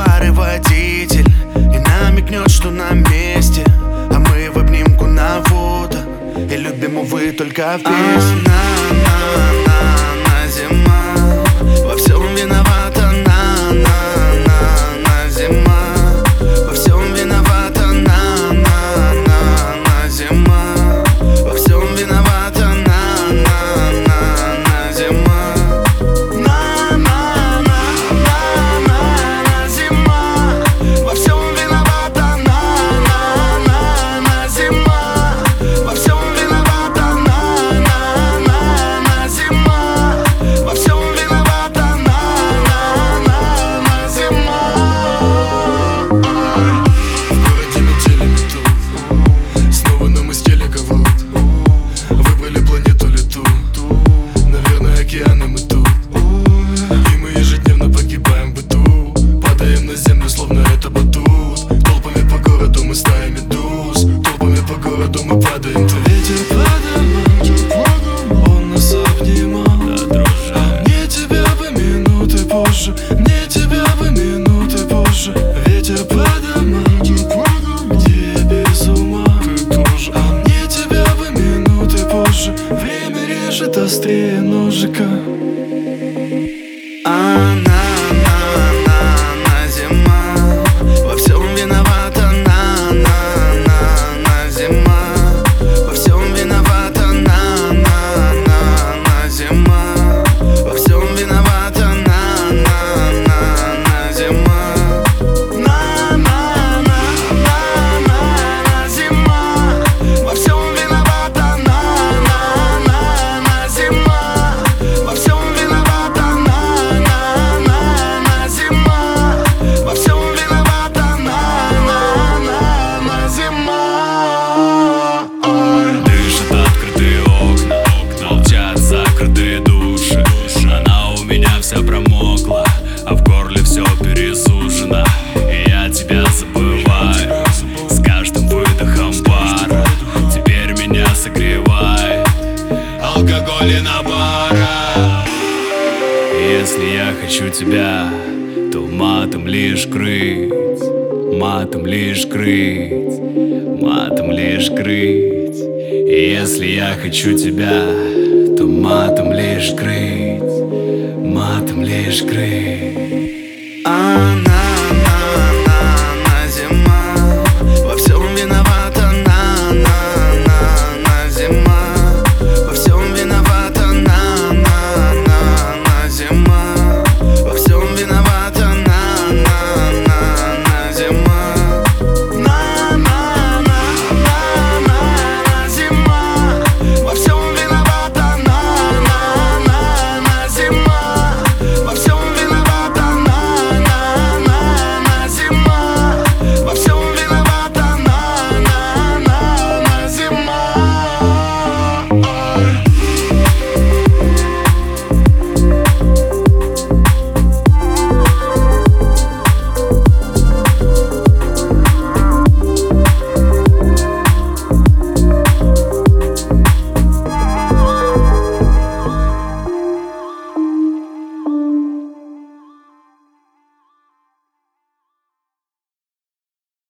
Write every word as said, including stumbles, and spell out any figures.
фары водитель и намекнет, что на месте, а мы в обнимку на воду, и любим, увы, только в песне. На-на-на-на зима, во всем виновата на-на-на-на зима, во всем виновата на-на-на-на зима, во всем виновата на-на-на-на зима. Мне тебя бы минуты позже. Ветер по домам, где без ума. Ты тоже. А мне тебя бы минуты позже. Время режет острее ножика. А на-на-на-на зима, во всем виновата на-на-на-на зима, во всем виновата на-на-на-на зима, во всем виновата на-на-на-на зима. На-на-на-на-на зима, во всем виновата на-на-на-на зима, во всем виновата на-на-на-на зима, во всем виновата на-на-на-на зима. Дышат открытые окна, молчат закрытые души. Она у меня вся промокла, а в горле все пересушено. И я тебя забываю с каждым выдохом пара. Теперь меня согревает алкоголь и набора. Если я хочу тебя, то матом лишь крыть, матом лишь крыть, матом лишь крыть. И если я хочу тебя, то матом лишь крыть, матом лишь крыть. А